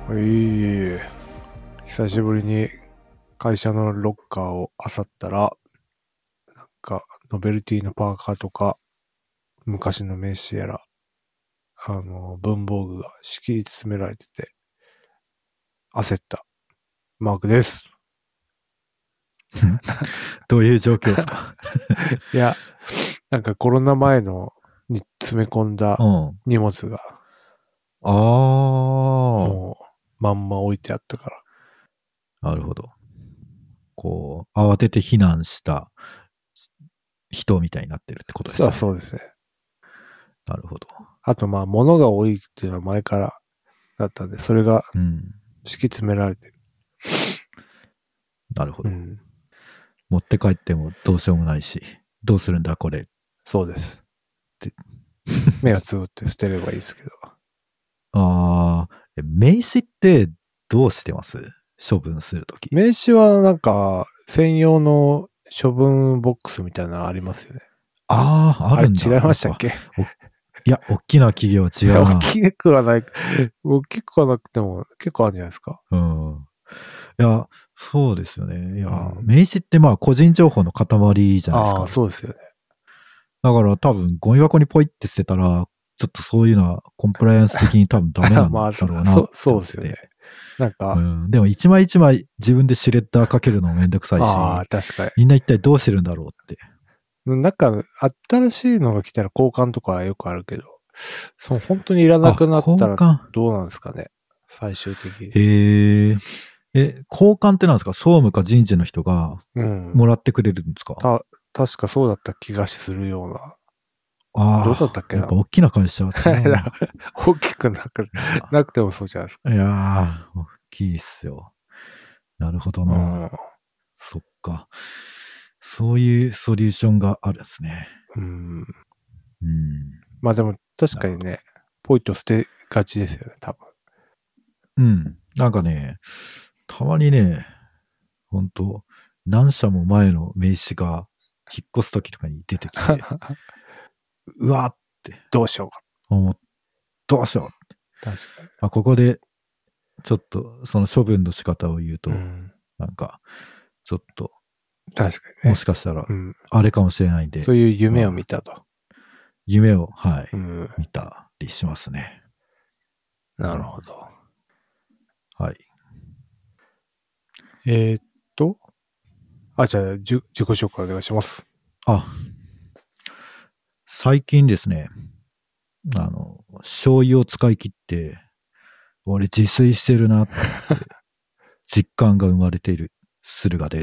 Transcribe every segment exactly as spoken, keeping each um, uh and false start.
ええ、久しぶりに会社のロッカーを漁ったら、なんか、ノベルティのパーカーとか、昔の名刺やら、あの、文房具が敷き詰められてて、焦ったマークです。 どういう状況ですか？ いや、なんかコロナ前のに詰め込んだうん。 荷物が、 あもう、まんま置いてあったから。 あ、なるほど。こう、慌てて避難した人みたいになってるってことでそうすね。 そうですね。 なるほど。 あとまあ、物が多いっていうのは前からだったんで、それがうん。 敷き詰められてる。 なるほど。 うん。 持って帰ってもどうしようもないし、どうするんだこれっそうです。 て。 目をつぶって捨てればいいですけど。 ああ、名刺ってどうしてます？処分するとき。 名刺はなんか、専用の処分ボックスみたいなのありますよね。 ああ、ああれるんだ。 違いまやっぱ、 したっけ？ おいや、大きな企業は違いや、大うな。 きくはない。大きくはなくても結構あるんじゃないですか。 うん。いや、そうですよね。いや、 うん、 名刺ってまあ個人情報の塊じゃないですああ、 か。 そうですよね。 だから多分ゴミ箱にポイって捨てたら、ちょっとそういうのはコンプライアンス的に多分ダメなんまあ、 だろうなっそ、 て思ってて。 そうですよね。なんか、 うん。でも一枚一枚自分でシュレッダーかけるのもめんどくさいああ、 し、 確かみんな一体どうしてるんだろうって。 に。なんか、新しいのが来たら交換とかはよくあるけど、その本当にいらなあ、 くなったら交換。 どうなんですかね。最終的に。 へえ。え、交換ってなんですか？総務か人事の人がうん。 もらってくれるんですか？ た、確かそうだった気がするような。どうだったっああ、やっけな。 ぱ大きな会社は違うな。 大きくなく、なくてもそうじゃないですか。 いやー、大きいっすよ。なるほどうな。 ん。 そっか。そういうソリューションがあるんですね。 うん。 うん。 まあでも確なるほど。 かにね、ポイッと捨てがちですよね、多分。 うん。なんかね、たまにね、ほんと、何社も前の名刺が引っ越すときとかに出てきて、うわーってどうしようか。 思っ、どうしよう。 確かに。 あ、ここで、ちょっと、その処分の仕方を言うと、 うん。 なんか、ちょっと、 確かにもね。 しかしたら、 うん。 あれかもしれないんで、 そういう夢をまあ、 見たと。 夢を、はい、 うん。 見たりしますね。うなるん、 ほど。 はい。 えーっと、あ、じゃあ、じゅ自己紹介お願いします。 あ、最近ですね、あの、醤油を使い切って、俺自炊してるなって実感が生まれている駿河です。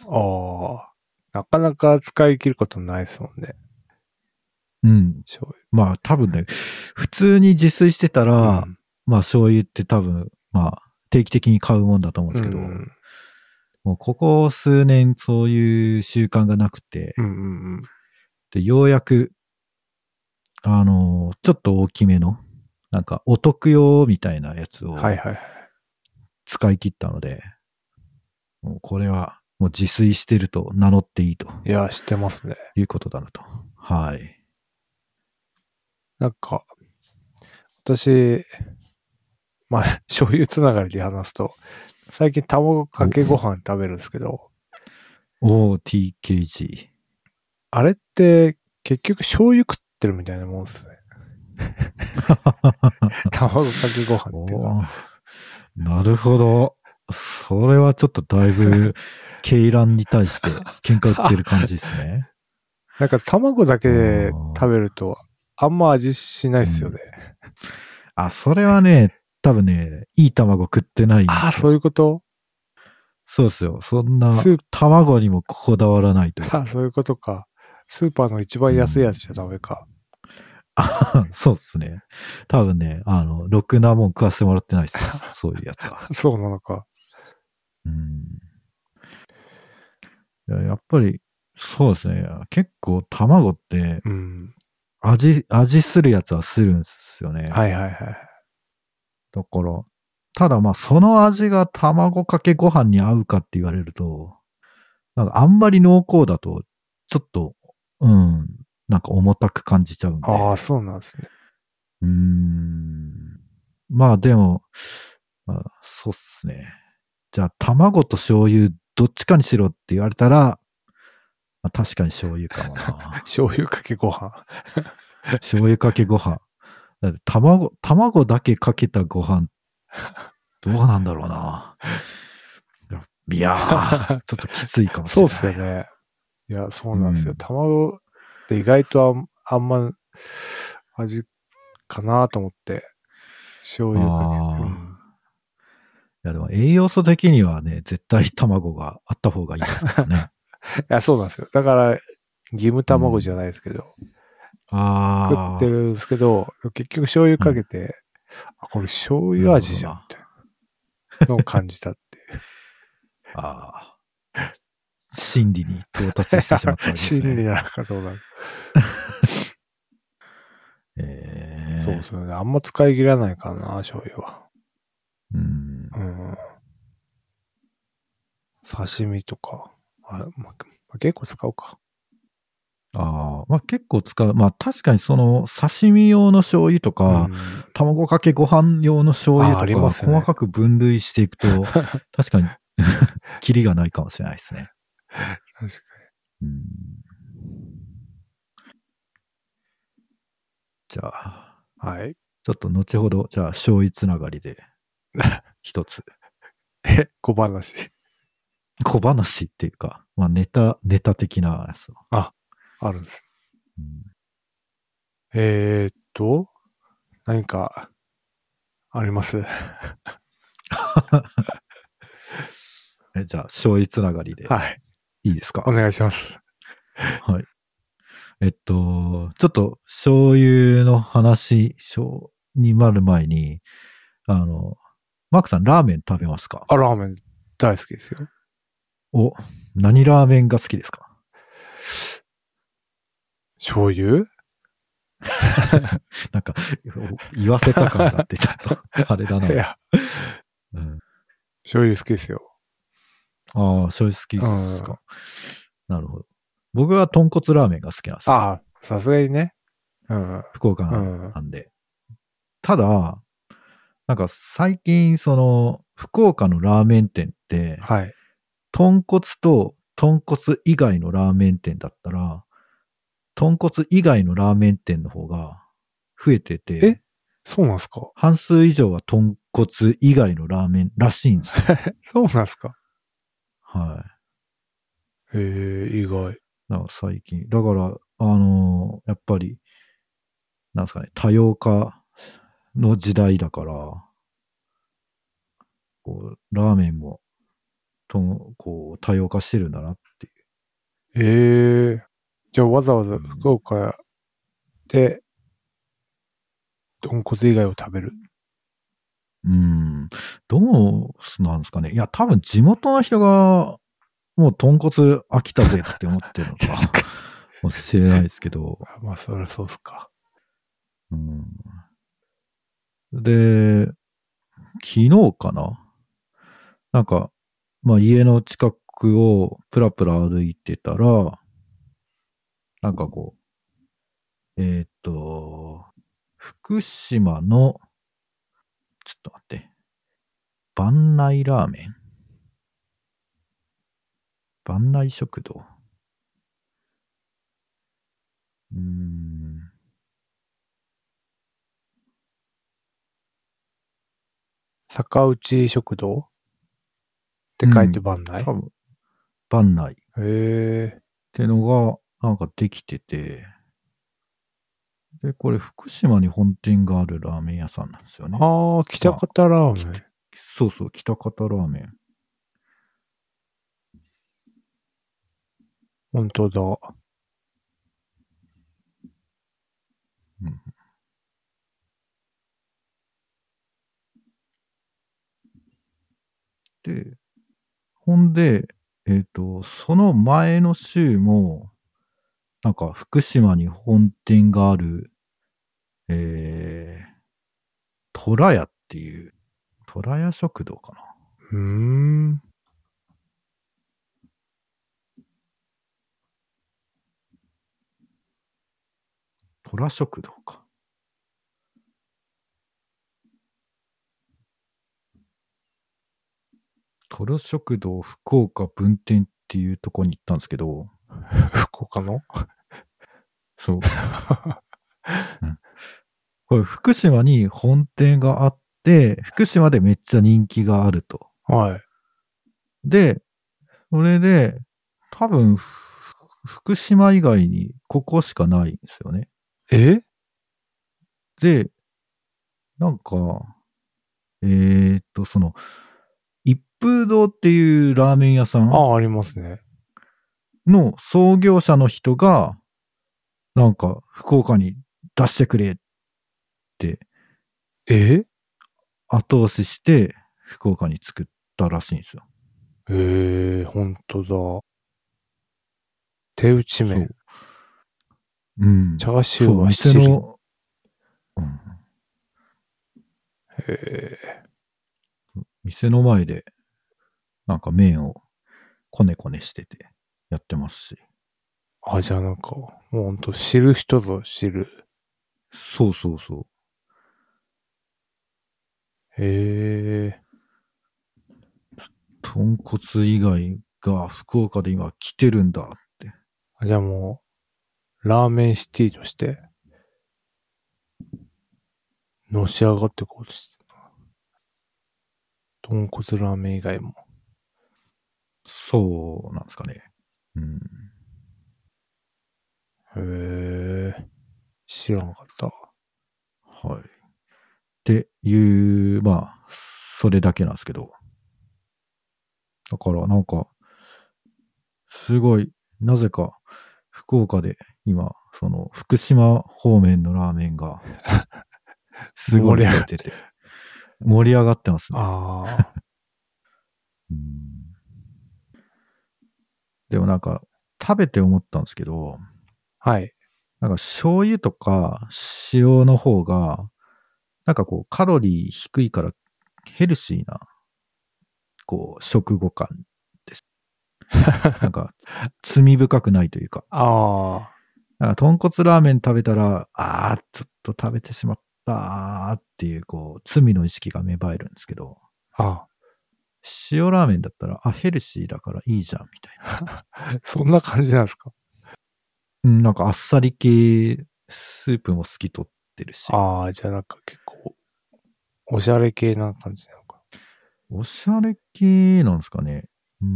ああ、なかなか使い切ることないですもんね。 うん。 醤まあ多分ね、普通に自炊してた油。うら、 ん。 まあ醤油って多分、まあ定期的に買うもんだと思うんでうすけど、 ん。 もうここ数年そういう習慣がなくて、 うんうんうん。 で、ようやく、あのちょっと大きめの、なんかお得用みたいなやつをはいはいはい。 使い切ったので、もうこれはもう自炊してると名乗っていいといや、知ってますね。 いうことだなと。はい。 なんか、私、まあ、醤油つながりで話すと、最近卵かけご飯食べるんですけど、 お、おー、ティーケージー。 あれって結局醤油食ってるみたいなもんですね。卵かけご飯っていうか。 おー、なるほど。それはちょっとだいぶ、鶏卵に対して喧嘩売ってる感じですね。 なんか卵だけあで食べー、 ると、あんま味しないですよね。 うん。あ、それはね、多分ね、いい卵食ってないんでああ、そういすよ。 うこと？ そうですよ。そんなスープ、 卵にもこだわらないと。 ああ、そういうことか。スーパーの一番安いうん。 やつじゃダメか。 あ、そうですね。多分ね、あの、ろくなもん食わせてもらってないですよ。そういうやつは。 そうなのか。 うん。いや、やっぱり、そうですね。結構卵ってうん。 味、味するやつはするんですよね。 はいはいはい。 だから、ただまあその味が卵かけご飯に合うかって言われると、なんかあんまり濃厚だと、ちょっと、うん、なんか重たく感じちゃうんで。 ああ、そうなんですね。 うーん。まあでも、 まあ、そうっすね。じゃあ、卵と醤油、どっちかにしろって言われたら、まあ、確かに醤油かもな。 醤油かけご飯。 醤油かけご飯。だって卵、卵だけかけたご飯、どうなんだろうな。いやー、ちょっときついかもしそうっれない。 すよね。いや、そううなんですよ。 ん。 卵って意外とあんあんま味かなと思って、醤油かけて。うあん。 あ。いや、でも栄養素的にはね、絶対卵があった方がいいですからね。 いや、そうなんですよ。だから、義務卵じゃうん、 ないですけど、食ってあるんですけど、結局醤油あ、うん。 かけて、あ、これ醤なるほ油味じゃん、みどな。 たいなのを感じたっていう。 ああ。真理に到達してしまったわけですね。 真理なのかどうなのか。そうええそうね。あんま使い切らないからな、醤油は。 うん。 うん。刺身とか。あ、まあ、結構使うか。 ああ、まあ結構使う。まあ確かにその刺身用の醤油とうか、 ん。 卵かけご飯用の醤油あ、ありまとか、 すね。 細かく分類していくと、確かにキリがないかもしれないですね。 確かうんじゃあ、 に。はい。 ちょっと後ほど、じゃあ醤油つながりで一つえ、小話。 小話っていうか、まあネタ、ネタ的なやつを。 あ、あるんです。 うんえー、っと、何かあります？ えじゃあ、醤油つながりではい。 いいですか？ お願いします。 はい。えっと、ちょっと醤油の話、醤になる前に、あの、マークさんラーメン食べますか？ あ、ラーメン大好きですよ。 お、何ラーメンが好きですか？ 醤油なんか、言わせた感があってちょっと、あれだな。 いや、 うん、 醤油好きですよ。 ああ、醤油好きっうん。 すか？なるほど。僕は豚骨ラーメンが好きなんですよ。 ああ、さすがにね。うん。 福岡うん。 なんで。ただ、なんか最近、その、福岡のラーメン店って、 はい。 豚骨と豚骨以外のラーメン店だったら、豚骨以外のラーメン店の方が増えてえ、 て、 そうなんすか？ 半数以上は豚骨以外のラーメンらしいんですよ。 そうなんすか？ はい。 えー、意外。 なんか最近。だから、あのーやっぱり、なんですかね、多様化の時代だから、こう、ラーメンも、とこう、多様化してるんだなっていええー。じゃあわざわざう。 福岡で豚骨以外を食べる。 うん。どうなんですかね。いや、多分地元の人が、もう豚骨飽きたぜって思ってるのか確かもしれないですけど。 に。まあ、そりゃそうっすか。 うん、で、昨日かななんか、まあ家の近くをプラプラ歩いてたら、なんかこう、えーっと、福島の、ちょっと待って、万内ラーメン万内食堂うーん。 坂内食堂って書いてうん。 番内。 多分、万内っへえ。 てのが、なんかできてて、で、これ福島に本店があるラーメン屋さんなんですよね。 ああ、北まあ、 方ラーきメン。 そうそう、北方ラーメン。 本当だ。 うん、で、ほんで、えっと、その前の週も、なんか福島に本店がある、えー、虎屋っていう、虎屋食堂かな。 うーん。 虎食堂か。 トロ食堂福岡分店っていうところに行ったんですけど、 福岡のそう。うん、これ福島に本店があって、福島でめっちゃ人気があると。 はい。 で、それで、多分、福島以外にここしかないんですよね。 えで、なんか、えー、っと、その、一風堂っていうラーメン屋さんああ、ありますね。 の創業者の人が、なんか、福岡に出してくれって、 え後押しして、福岡に作ったらしいんですよ。 ええ、ほんとだ。手打ち麺。 そう。うん。 チャーシューそう、 は七輪。 店の、うん、 へえ。 店の前で、なんか麺をこねこねしててやってますし。 あ、じゃあなんか、もうほんと知る人ぞ知る。 そうそうそう。 へえ。 豚骨以外が福岡で今来てるんだって。 あ、じゃあもう、ラーメンシティとして、のし上がってこうとしてる。豚骨ラーメン以外も。 そうなんですかね。うん。 へえ。知らなかった。 はい。っていう、まあ、それだけなんですけど。だからなんか、すごい、なぜか、福岡で今、その、福島方面のラーメンが、すごい盛り上がって増えてて、盛り上がってますね。 ああ。 うん、でもなんか、食べて思ったんですけど、 はい。 なんか醤油とか塩の方が、なんかこう、カロリー低いからヘルシーな、こう、食後感です。なんか、罪深くないというか。 ああ。 なんか豚骨ラーメン食べたら、ああ、ちょっと食べてしまったっていう、こう、罪の意識が芽生えるんですけど、 あ塩ラーメンだったら、あ、ヘルシーだからいいじゃん、みたいな。 あ。そんな感じなんですか？ うん、なんかあっさり系、スープも透き通ってるし、 ああ、じゃあなんか結構、おしゃれ系な感じなのか。 おしゃれ系なんですかね。うん。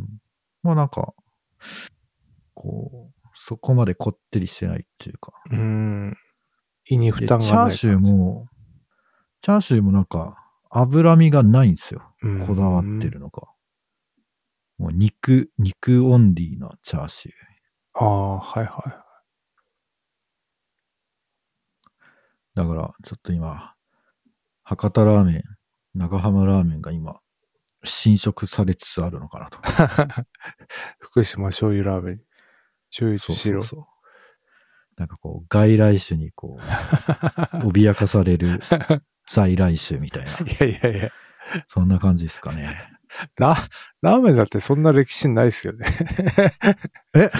まあなんか、こう、そこまでこってりしてないっていうか。 うーん。胃に負で、 担がチャーシューない感じ。 も、チャーシューもなんか、脂身がないんですよ。 うーん。 こだわってるのが。もう肉、肉オンリーなチャーシュー。 ああ、はいはだから、ちょっと今、博多ラーメン、長浜ラーメンが今、侵食されつつあるのかなと。 い。福島醤油ラーメン。醤油とそうそう白。 そう。なんかこう、外来種にこう、脅かされる在来種みたいな。 いやいやいや。 そんな感じですかね。 ラ、ラーメンだってそんな歴史ないですよね。 えう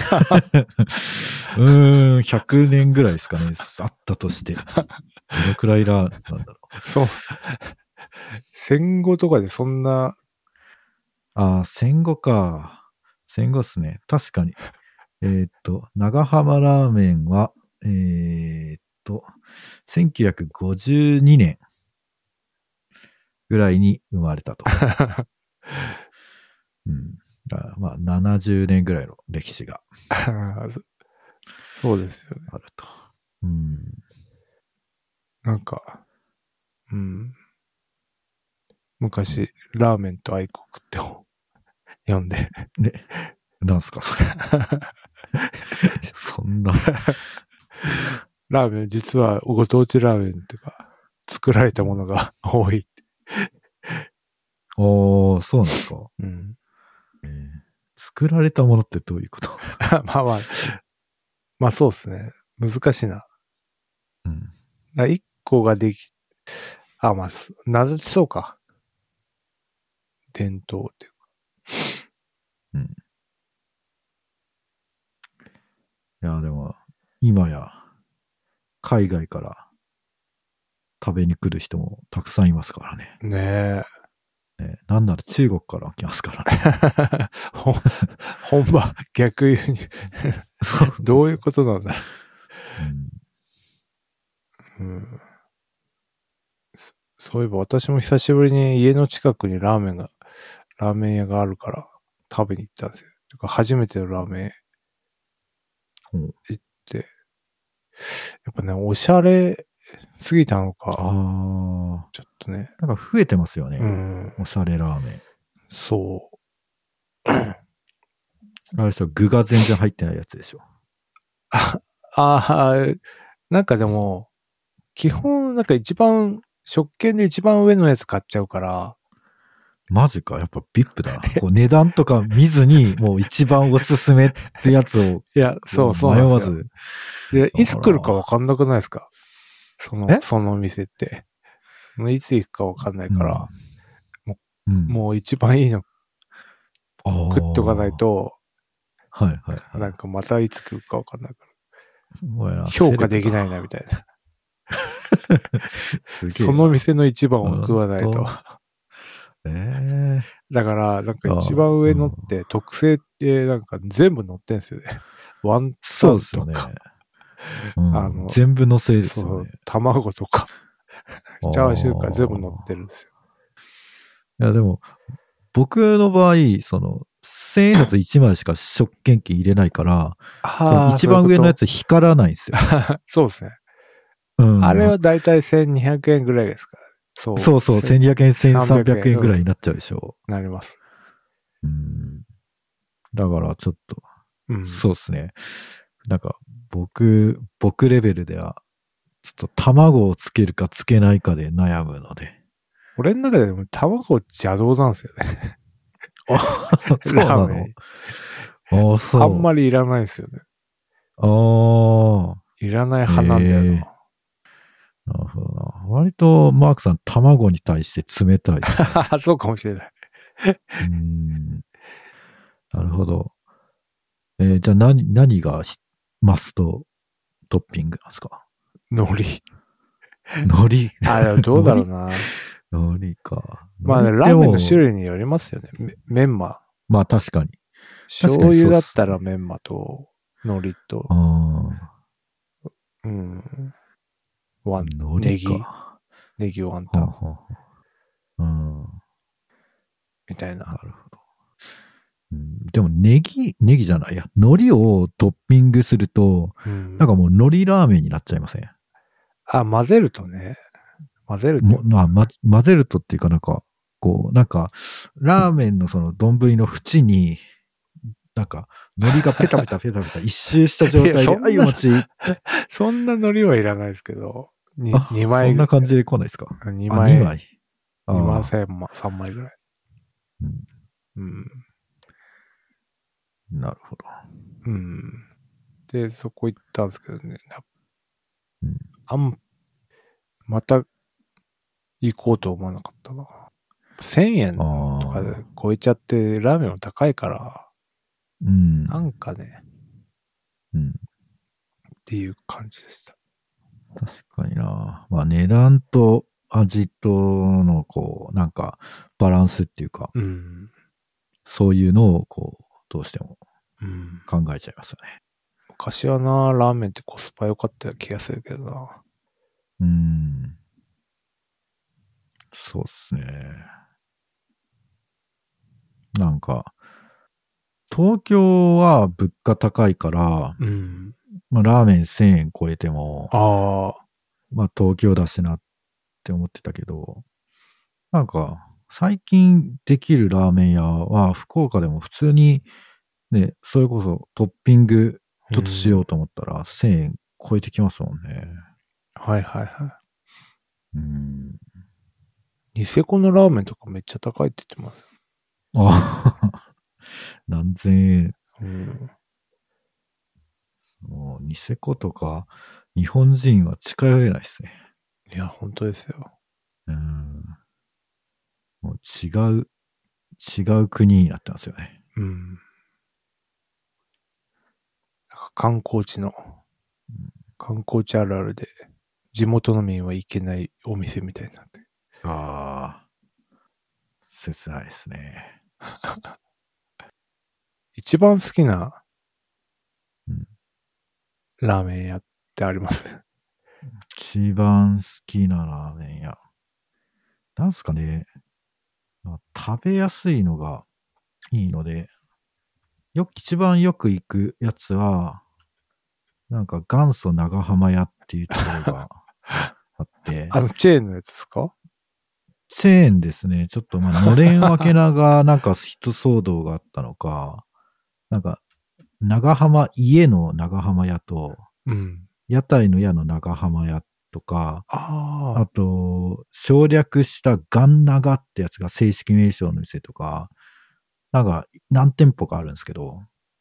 ーん、ひゃくねんぐらいですかね。あったとして。どのくらいラーなんだろう。 そう。戦後とかでそんな、 ああ、戦後か。戦後っすね。確かに。えーっと、長浜ラーメンは、えーっと、せんきゅうひゃくごじゅうにねんぐらいに生まれたと。うん。だからまあ、ななじゅうねんぐらいの歴史がそうですよね。 あると。うん。 なんか、うん。昔、ラーメンと愛国って本読んで。 で、なんすか、それ。そんな。 ラーメン、実はご当地ラーメンっていうか、作られたものが多いって。 ああ、そうなんですか。 うん。 えー作られたものってどういうこと？ まあまあ、まあそうですね。難しいな。 うん。 だ一個ができ、あ、まあ、すなぜそうか。伝統っていうか。 うん。いや、でも、今や、海外から食べに来る人もたくさんいますからね。 ねえ。 ね、なんなら中国から来ますからね。 本場、逆輸入。どういうことなんだ、うんうん、そういえば私も久しぶりに家の近くにラーメンが、ラーメン屋があるから食べに行ったんですよ。初めてのラーメン行って、やっぱね、おしゃれすぎたのか。 ああ。 ちょっとね。 なんか増えてますよね。 うん。 おしゃれラーメン。 そう。 あれでしょ、具が全然入ってないやつでしょ。 ああ、なんかでも、基本、なんか一番、食券で一番上のやつ買っちゃうから。 マジか。やっぱ ブイアイピー だな。こう値段とか見ずに、もう一番おすすめってやつを。 いや、そうそう迷わなんですよ。 ず。 いつ来るかわかんなくないですか？その、 えその店って。いつ行くかわかんないから、うん、もう、うん、もう一番いいの食っとかないと、 はいはいはい。 なんかまたいつ来るかわかんないから。 評評価できないなみたいな。 すげえ。 その店の一番を食わないと。 ええー。 だから、なんか一番上のって特製ってなんか全部載ってんすよね。ワンタンとか。 うん、あの全部載せですよね。 そう、卵とか、チャーシューから全部載ってるんですよ。 いや、でも、僕の場合、その、千円札いちまいしか食券機入れないから、その一番上のやつ光らないんですよ。 そうですね。 うん、 あれはだいたいせんにひゃくえんぐらいですから。 そうそうそう、せんにひゃくえん、せんさんびゃくえんぐらいになっちゃうでしょ。 うん、なります。 うん。だからちょっと、うん、そうですね。なんか、僕、僕レベルでは、ちょっと卵をつけるかつけないかで悩むので。 俺の中でも卵邪道なんですよね。 あ、そうなの？あ、そう。 あんまりいらないですよね。 ああ。 いらない派なんだよな。えーなるほどな。割と、マークさん、卵に対して冷たい、ね。 そうかもしれない。 うんなるほど。えー、じゃあ何、何がマストトッピングなんですか？ 海苔。 海苔あ、でもどうだろうな。 海苔か。 まあ、ね、ラーメンの種類によりますよね。メンマ。 まあ確かに。 醤油だったらメンマと海苔と。うん。ワン、ネギ。ネギワンタン。 うん。 みたいな。 なるほど。うん、でもネギ、ネギじゃないや。海苔をトッピングすると、うん、なんかもう海苔ラーメンになっちゃいません？ あ、混ぜるとね。混ぜると。 まあ、ま、混ぜるとっていうかなんか、こう、なんか、ラーメンのその丼の縁に、なんか、海苔がペタペタペタペタ一周した状態で、あいお待ち。 そんな海苔はいらないですけど、ににまい。 そんな感じで来ないですか？ にまい。 にまい。 にまいせんまい、さんまいぐらい。うん。 うん、なるほど。 うん。で、そこ行ったんですけどね。うん、あん、また行こうと思わなかったな。せんえんとかで超えちゃって、ラーメンも高いから、うん、なんかね、うん、っていう感じでした。 確かにな。まあ値段と味とのこう、なんかバランスっていうか、うん、そういうのをこう、どうしても考えちゃいますよね。 うん、昔はな、ラーメンってコスパ良かった気がするけどな。 うん。そうっすね。なんか、東京は物価高いから、うん、まあラーメンせんえん超えても、あまあ東京だしなって思ってたけど、なんか、最近できるラーメン屋は福岡でも普通にね、それこそトッピングちょっとしようと思ったらせんえん超えてきますもんね。 はいはいはい。うん。ニセコのラーメンとかめっちゃ高いって言ってます。 ああ、何千円。うん。もうニセコとか日本人は近寄れないですね。 いや、本当ですよ。 うん。もう違う、違う国になってますよね。うん。 観光地の、うん、観光地あるあるで、地元の民は行けないお店みたいになって。 ああ。 切ないですね。 一番好きなうんラーメン屋ってあります？ 一番好きなラーメン屋。なんすかね。まあ食べやすいのがいいので、よく、一番よく行くやつは、なんか元祖長浜屋っていうところがあって、 あの、チェーンのやつですか？ チェーンですね。ちょっとまあ、のれん分けなが、なんか人騒動があったのか、なんか、長浜、家の長浜屋と、 うん。 屋台の屋の長浜屋とか、あああ。 と、省略したガン長ってやつが正式名称の店とか、なんか何店舗かあるんですけど、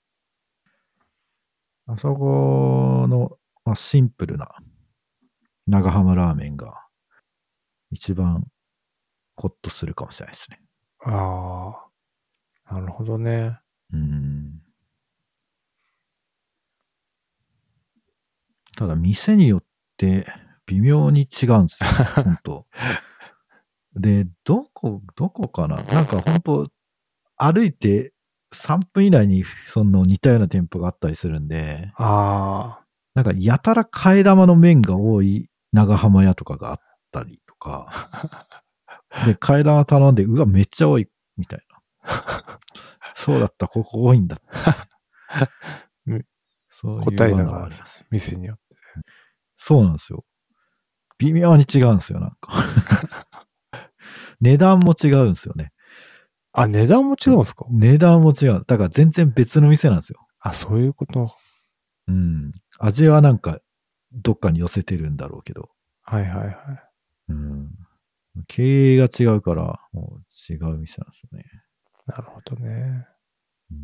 あそこの、まあ、シンプルな長浜ラーメンが一番ホッとするかもしれないですね。 ああ。なるほどね。 うん。ただ店によって微妙に違うんですよ。本当で、どこ、どこかななんか本当歩いてさんぷん以内にその似たような店舗があったりするんで、 あなんかやたら替え玉の麺が多い長浜屋とかがあったりとか、 あ。 で、替え玉頼んで、うわ、めっちゃ多い、みたいな。そうだった、ここ多いんだ。 うんそういう答えだのからです。 があります。 店によって。 そうなんですよ。微妙に違うんですよ、なんか。値段も違うんですよね。 あ、値段も違うんですか？ 値段も違う。だから全然別の店なんですよ。 あ、そういうこと。 うん。味はなんか、どっかに寄せてるんだろうけど。 はいはいはい。 うん。経営が違うから、もう違う店なんですよね。 なるほどね。 うん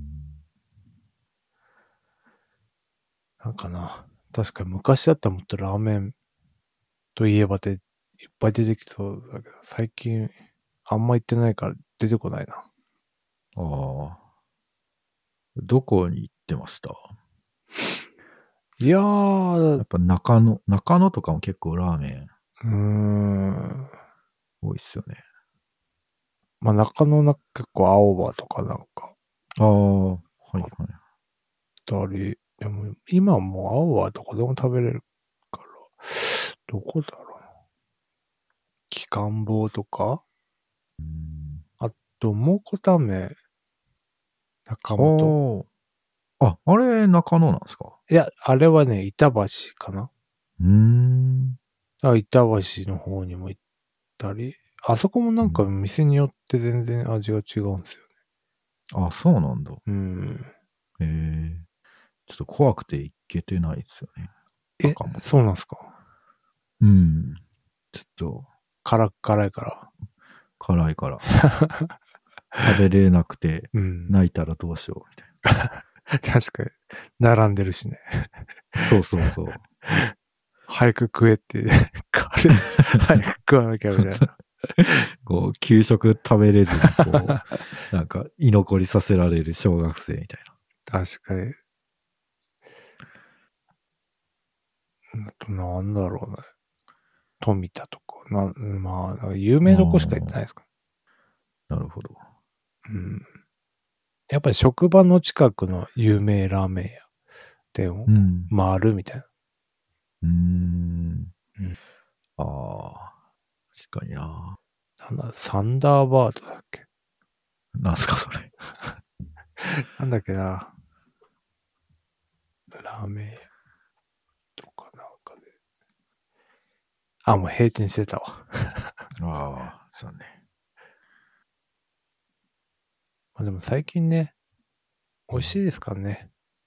なんかな。確かに昔だったらもっとラーメンといえばでいっぱい出てきそうだけど、最近あんま行ってないから出てこないな。 ああ。どこに行ってました？ いやー、うやっぱ中野、中野とかも結構ラーメンーん。 多いっすよね。 まあ中野な結構青葉とかなんかああ、はいはい。 あったり、でも今はもう青葉どこでも食べれるから、どこだろうな。機関棒とか、 うんあと、蒙古タンメン、中本。 おー。あ、あれ中野なんですか？ いや、あれはね、板橋かな。 うーん。 あ、板橋の方にも行ったり、あそこもなんか店によって全然味が違うんですよあ、そうなんだ。 ね。うん。 へえ。ちょっと怖くて行けてないですよね。 え、 中本。 そうなんすか？ うん。ちょっと辛辛いから。 辛いから。食べれなくてうん。 泣いたらどうしようみたい確かに。並んでるしね。 な。そうそうそう。 早く食えって、カレー早く食わなきゃみたいな。 こう、給食食べれずに、こう、なんか、居残りさせられる小学生みたい確かに。あとなんだろうね。富田とか。なまあ、なんか有名な。 どこしか行ってないですか？ なるほど。 うん。やっぱり職場の近くの有名ラーメン屋店をうん。 回るみたいな。 うーん。 うん。 ああ、確かにな。 なんだ、サンダーバードだっけ？ なんすか、それ。 なんだっけな。ラーメン屋とかなんかで。あ、もう閉店してたわ。 ああ、そうね。 まあでも最近ね、美味しいですからね。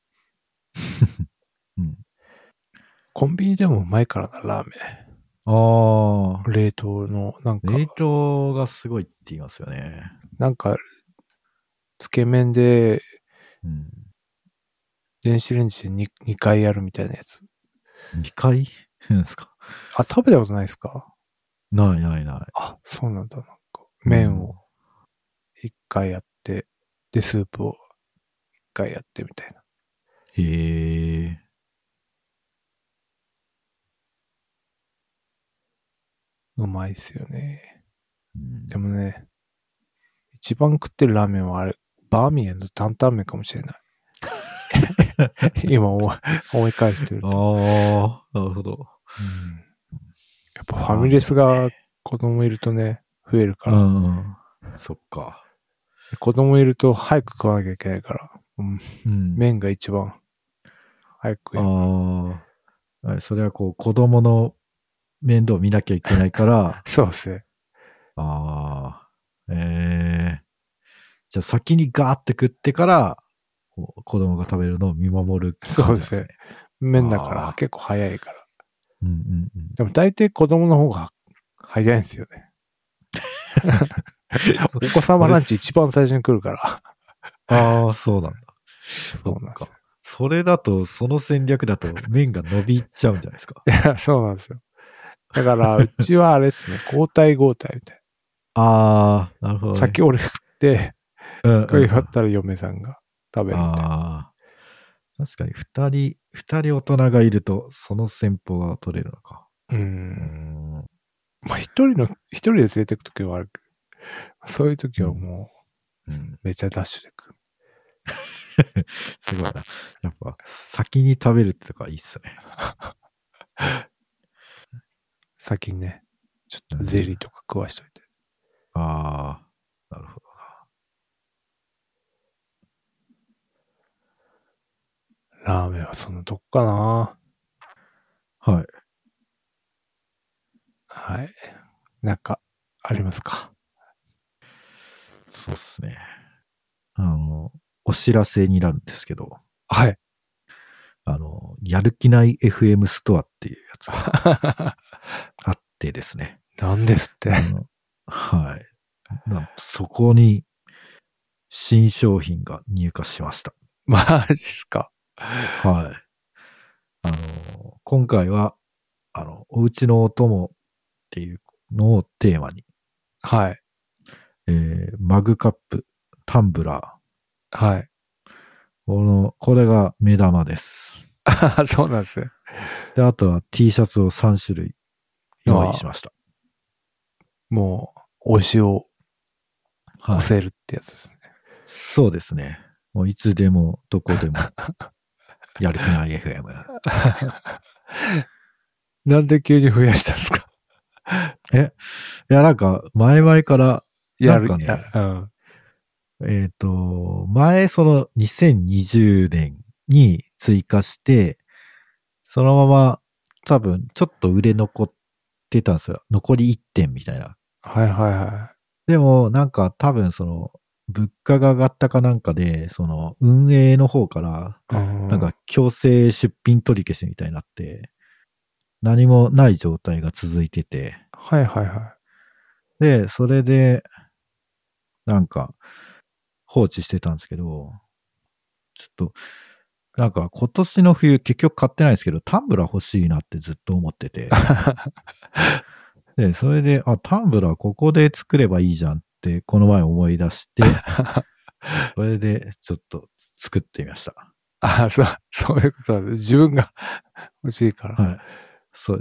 うん。 コンビニでもうまいからな、ラーメああ、 ン。冷凍の、なんか、 冷凍がすごいって言いますよね。 なんか、つけ麺で、 うん。 電子レンジで 2, にかいやるみたいなやつ。 にかいですか？ あ、食べたことないですか？ ないないない。 あ、そうなんだ。なんか、 うん、 麺をいっかいやって、で、スープをいっかいやってみたいな。 へえ。 うまいっすよね。 うん、 でもね、 一番食ってるラーメンはあれ、バーミヤンの担々麺かもしれない。今思い、思い返してると。 ああ、なるほど。 うん、やっぱファミレスが子供いるとね、増えるから。 うん。そっか。 子供いると早く食わなきゃいけないから、うん、 うん、 麺が一番早く食える。 ああ、それはこう子供の面倒を見なきゃいけないから。 そうですね。 ああ、ええー。じゃあ先にガーって食ってから、子供が食べるのを見守る感じなんですね。そうですね。 麺だから結構早いから。 うんうんうん、でも大体子供の方が早いんですよね。お子様ランチ一番最初に来るから。 ああ、そうなんだ。 そうなんです。 それだと、その戦略だと麺が伸びちゃうんじゃないですか。 いや、そうなんですよ。だから、うちはあれですね、交代交代みたいな。ああ、なるほど、ね。 先俺食って、 うん、うん。 食い終わったら嫁さんが食べるみたいな。 ああ。確かに、二人、二人大人がいると、その戦法が取れるのか。 うん。うんまあ、一人の、一人で連れてくときはあるけど、そういうときはもう、うん、めちゃダッシュで食う。 すごいな。やっぱ、先に食べるってとかいいっすね。 先にね、ちょっとゼリーとか食わしといて。 うん、ああ、なるほどな。ラーメンはそのとこかな。 はい。 はい。なんか、ありますか？ そうっすね。あの、お知らせになるんですけど。 はい。 あの、やる気ない エフエム ストアっていうやつがあってですね。 なんですって。 はい。なんとそこに新商品が入荷しました。 マジっすか。 はい。あの、今回は、あの、おうちのお供っていうのをテーマに。 はい。 えー、マグカップ、タンブラー。はい。 この、これが目玉です。 そうなんですね。 で、あとは T シャツをさん種類用意しました。 もう、推しを押せるってやつですね。 はい、そうですね。もういつでも、どこでも、やる気ない エフエム。 なんで急に増やしたんですか？ えいや、なんか、前々から、なんかね、 うん、 えっと、前、そのにせんにじゅうねんに追加して、そのまま、多分、ちょっと売れ残ってたんですよ。残りいってんみたいな。 はいはいはい。 でも、なんか多分その、物価が上がったかなんかで、その、運営の方から、なんか強制出品取り消しみたいになって、何もない状態が続いてて。 はいはいはい。 で、それで、なんか、放置してたんですけど、ちょっと、なんか今年の冬結局買ってないですけど、タンブラー欲しいなってずっと思ってて。で、それで、あ、タンブラーここで作ればいいじゃんってこの前思い出して、それでちょっと作ってみました。 あ、そう、そういうことなんです。自分が欲しいから。 はい。そうです。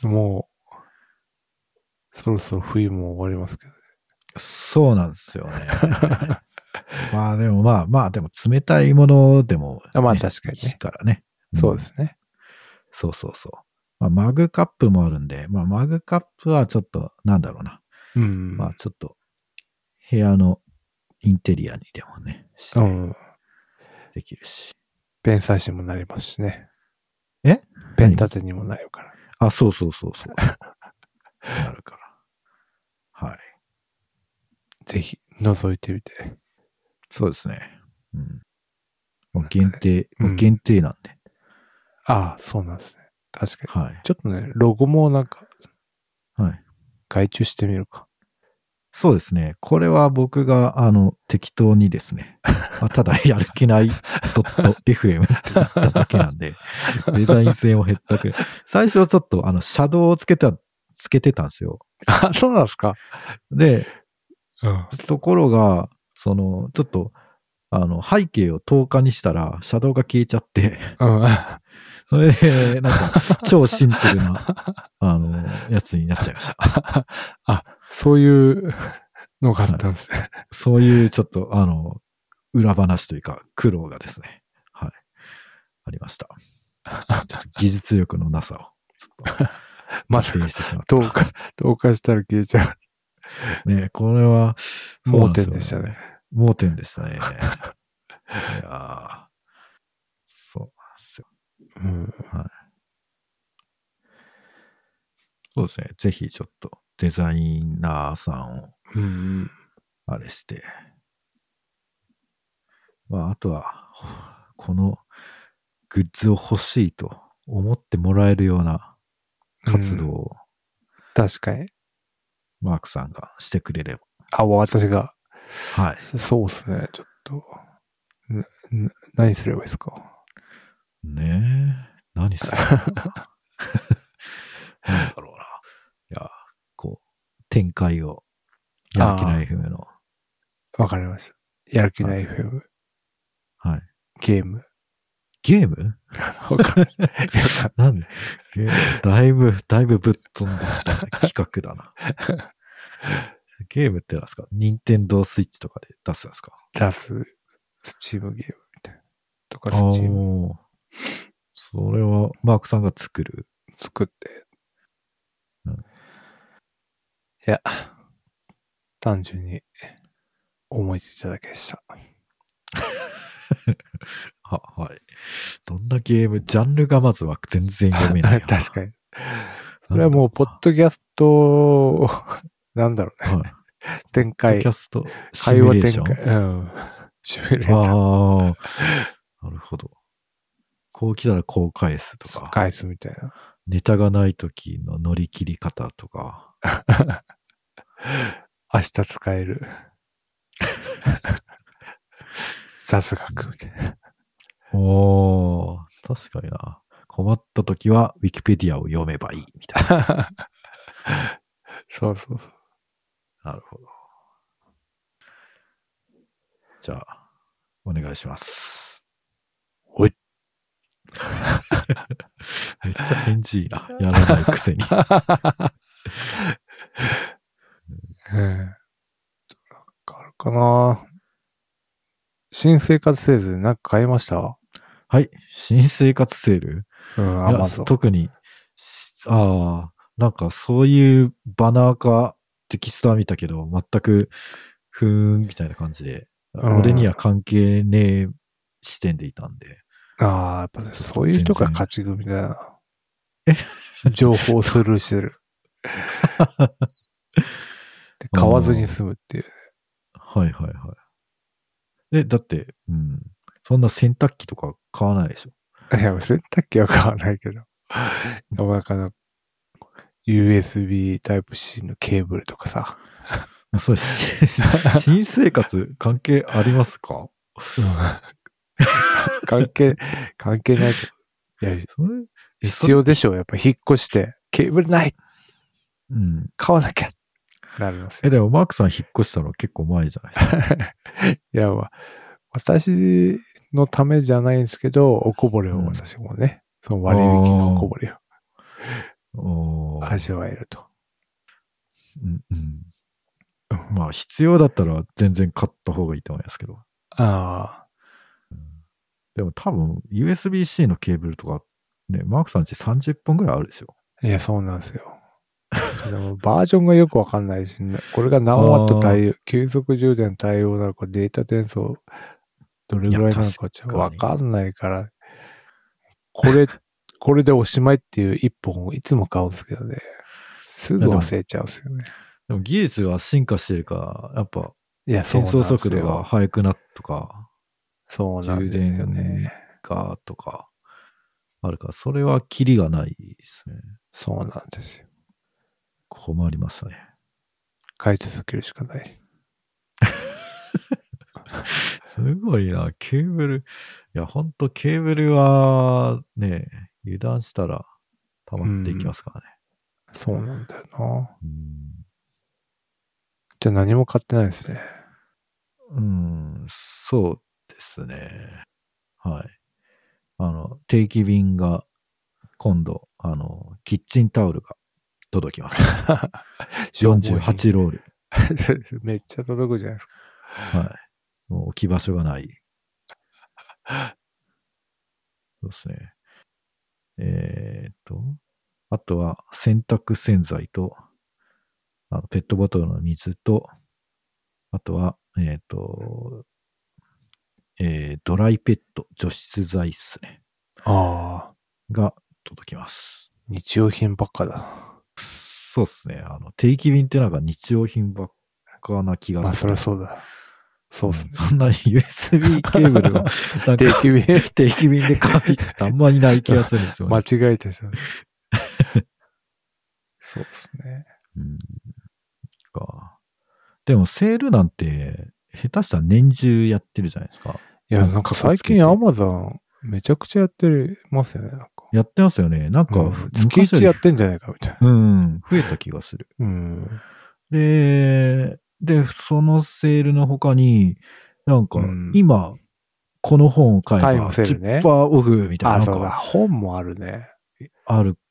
もう、そろそろ冬も終わりますけどね。 そうなんですよね。まあでもまあまあでも冷たいものでも、ね、 まあ確かにね。 いいからね、 うん。そうですね。 そうそうそう。まあ、マグカップもあるんで、まあマグカップはちょっとなんだろうな。 うん。 まあちょっと部屋のインテリアにでもね、して、うん、できるし。 ペン差しにもなりますしね。 えペン立てにもなるから。 あ、そうそうそうそう。なるから。はい。 ぜひ、覗いてみて。 そうですね。うん。もう限定、ね、もう限定なんで、 うん。ああ、そうなんですね。確かに。 はい。 ちょっとね、ロゴもなんか、 はい。 外注してみるか。 そうですね。これは僕が、あの、適当にですね。まあ、ただ、やる気ない .fm って言っただけなんで、デザイン性も減ったくらい。最初はちょっと、あの、シャドウをつけた、つけてたんですよ。 あ、そうなんですか。 で、 うん、 ところが、その、ちょっと、あの、背景をとおかにしたら、シャドウが消えちゃって、うん、それで、なんか、超シンプルな、あの、やつになっちゃいました。 あ、そういうのがあったんですね。 そういうちょっと、あの、裏話というか、苦労がですね、はい、ありました。ちょっと技術力のなさを、ちょっと、 まさか露呈してしまった。 どうか、どうかしたら消えちゃう。ね、これは、 盲点でしたね。 盲点でしたね。いやー、そうなんですよ。 うん、 はい。そうですね。ぜひちょっとデザイナーさんを、 うん、 あれして、まあ、あとは、このグッズを欲しいと思ってもらえるような活動を、 確かに。 マークさんがしてくれれば。 あ、私が。 はい。 そうですね。ちょっと。なな何すればいいですか？ ねえ。何すればいいのかな。なんだろうな。いや、こう、展開を、やる気ない エフエム の。 わかりました。やる気ないはいエフエム。 はい。 ゲーム。 ゲームわかんない。 なんでゲームだいぶ、だいぶぶっ飛んできた企画だな。ゲームって何ですか？ニンテンドースイッチとかで出すんですか？ 出す、スチームゲームみたいな。とか、 あスチーム。 それは、マークさんが作る。 作って。 うん、いや、単純に思いついただけでした。 は、はい。どんなゲーム、ジャンルがまずは全然読めない。 確かに。それはもう、ポッドキャスト、なんだろうね。はい、展開。 ポッドキャスト、 会話展開。うん。シミュレーター。 ああ、なるほど。こう来たらこう返すとか。 返すみたいな。 ネタがない時の乗り切り方とか。 明日使える。雑学みたいな。 おー、確かにな。困った時は、ウィキペディアを読めばいい、みたいな。 そうそうそう。 なるほど。じゃあ、お願いします。 おい。 めっちゃ返事いいな。やらないくせに。 うん。なんかあるかな。新生活セールなんか買いました？ はい。新生活セール？ うん、アマゾン。 特に、ああ、なんかそういうバナーかテキストは見たけど、全く、ふーん、みたいな感じで、うん、俺には関係ねえ視点でいたんで。 ああ、やっぱ、ね、そういう人が勝ち組だな。え情報スルーしてる。で買わずに済むっていう、ね。 はいはいはい。え、だって、うん。そんな洗濯機とか買わないでしょ？ いや、洗濯機は買わないけど。なんかユーエスビー タイプ C のケーブルとかさ。 そうです。新生活関係ありますか？ 関係、関係ないけど。いや、必要でしょう。やっぱ引っ越して、ケーブルないうん。 買わなきゃなりますよ。 え、でもマークさん引っ越したの結構前じゃないですか。 いや、まあ、私のためじゃないんですけど、おこぼれを私もね、うん、その割引のおこぼれを味わえると。 うんうんまあ、必要だったら全然買った方がいいと思いますけど。ああ、うん。でも多分、ユーエスビー-C のケーブルとか、ね、マークさんちさんじゅっぽんぐらいあるでしょ。 いや、そうなんですよ。でもバージョンがよくわかんないし、ね、これが何ワット対応、急速充電対応なのか、データ転送、どれぐらいなのかちょっとわかんないから、これ、これでおしまいっていう一本をいつも買うんですけどね。すぐ忘れちゃうんですよね。 でも技術が進化してるから、やっぱ、 いや、 転送速度が速くなったとか、 そうなんですよね。 がとか、あるから、それはキリがないですね。 そうなんですよ。 困りますね。 買い続けるしかない。 すごいな、ケーブル。いや、ほんとケーブルはね、油断したら溜まっていきますからね。 うん、そうなんだよな。 うん、 じゃあ何も買ってないですね。 うん、そうですね。はい。あの、定期便が今度、あの、キッチンタオルが届きます。よんじゅうはちロール。 めっちゃ届くじゃないですか。 はい。もう置き場所がない。そうですね。えーっと、あとは洗濯洗剤と、あのペットボトルの水と、あとは、えーっと、えードライペット、除湿剤っすね。 ああ、 が届きます。 日用品ばっかだ。 そうですね。あの、定期便ってなんか日用品ばっかな気がまあ、 する。 そりゃそうだ。そうっすね。 うんそんなに ユーエスビー ケーブルを、なん定か、 期便定期便で買うってあんまりない気がするんですよ間ね。 違えてさ。そうっすね。 うんか。でもセールなんて、下手したら年中やってるじゃないですか。 いや、なんか最近アマゾンめちゃくちゃやってますよね。なんかやってますよね。なんか、 うん、月昔より一やってんじゃないかみたいな。 うん、増えた気がする。 うん。 で、で、そのセールの他に、なんか、 うん今、この本を買えタイムばセールね。 じゅっパーセントオフみたいな、 あ、 なんそうだ。 か、 本もあるね。 あるって、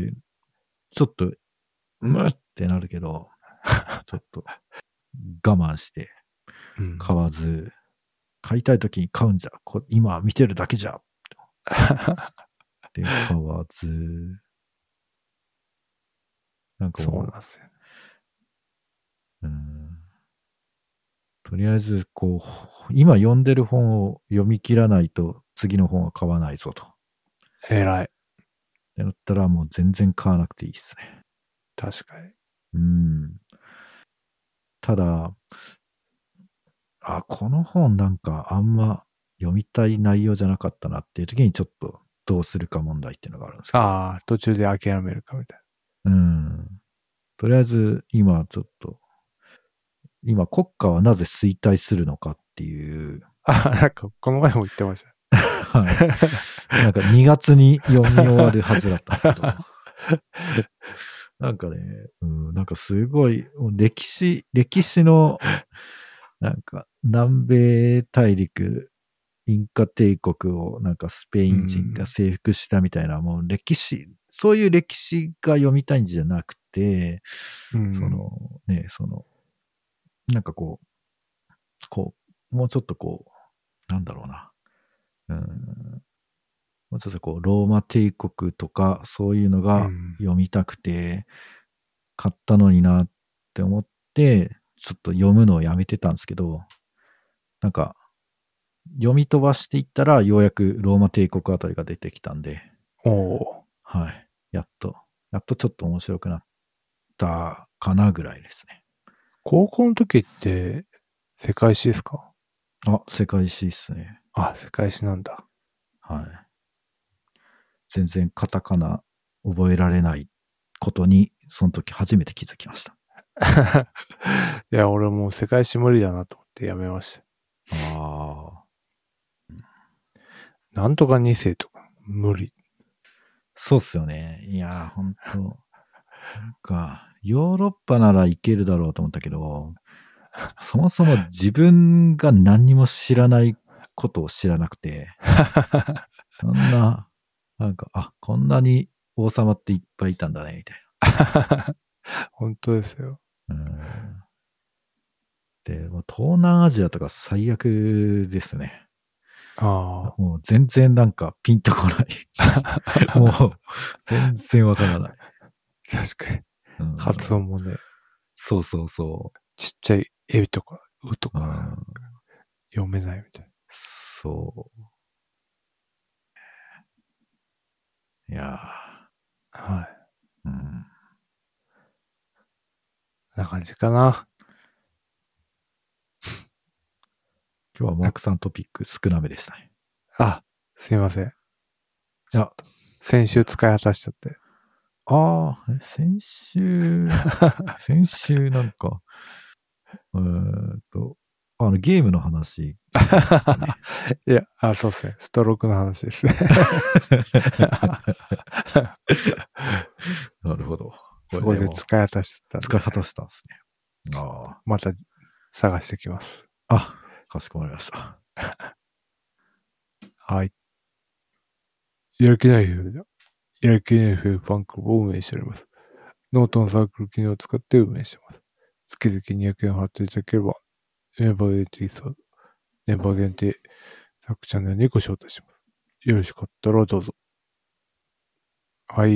ちょっと、むってなるけど、ちょっと、我慢して、 うん。 買わず、買いたい時に買うんじゃ、こ今見てるだけじゃ、で、買わず、なんかそうなんもですよ。 う、うんとりあえず、こう、今読んでる本を読み切らないと次の本は買わないぞと。っ偉い。 てなったらもう全然買わなくていいっすね。 確かに。 うん。ただ、あ、この本なんかあんま読みたい内容じゃなかったなっていう時にちょっとどうするか問題っていうのがあるんですけど。 ああ、途中で諦めるかみたいうん。とりあえず今ちょっと、今国家はなぜ衰退するのかっていう、 な。あ、なんかこの前も言ってました。 はい。なんかにがつに読み終わるはずだったんですけど。なんかね、うん、なんかすごい、歴史、歴史の、なんか南米大陸、インカ帝国をなんかスペイン人が征服したみたいな、もう歴史、そういう歴史が読みたいんじゃなくて、 うんそのね、その、なんかこう、こう、もうちょっとこう、なんだろうな。うんもうちょっとこう、ローマ帝国とか、そういうのがうん読みたくて、買ったのになって思って、ちょっと読むのをやめてたんですけど、なんか、読み飛ばしていったら、ようやくローマ帝国あたりが出てきたんで、 おお。 はい。やっと、やっとちょっと面白くなったかなぐらいですね。 高校の時って世界史ですか？ あ、世界史っすね。 あ、世界史なんだ。 はい。全然カタカナ覚えられないことに、その時初めて気づきました。 いや、俺もう世界史無理だなと思ってやめました。 ああ。 なんとかに世とか無理。 そうっすよね。いやー、ほんと。なんか、ヨーロッパならいけるだろうと思ったけど、そもそも自分が何にも知らないことを知らなくて、そんな、なんか、あ、こんなに王様っていっぱいいたんだね、みたい本当ですよ。 な。うんで、もう東南アジアとか最悪ですね。 あもう全然なんかピンとこない。もう全然わからない。 あ、確かに。 うん発音もね、 そうそうそちっちゃいエビとか、うとう。うかん、 読めないみたいそう。いやな。はい。 ー、うん。 こんな感じかな。 今日はマークさんトピック少なめでしたね。 あ、すいません。 いや、 先週使い果たしちゃって。 ああ、先週、先週なんか、えーっと、あの、ゲームの話聞きましたね。 いや、あ、そうですね。ストロークの話ですね。 なるほど。 そこで使い果たしちゃったんで。 使い果たしたんですね。あまた探してきます。 あ。あ、かしこまりました。 はい。やる気ない夫婦だ。やる気ない夫婦ファンクラブを運営しております。ノートのサークル機能を使って運営しています。 月々にひゃくえん払っていただければ、メンバー限定そう、メンバー限定作チャンネルにご招待します。よろしかったらどうぞ。はい。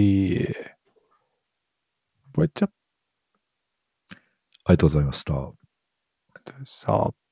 バイチャッありがとうございました。 プさあ。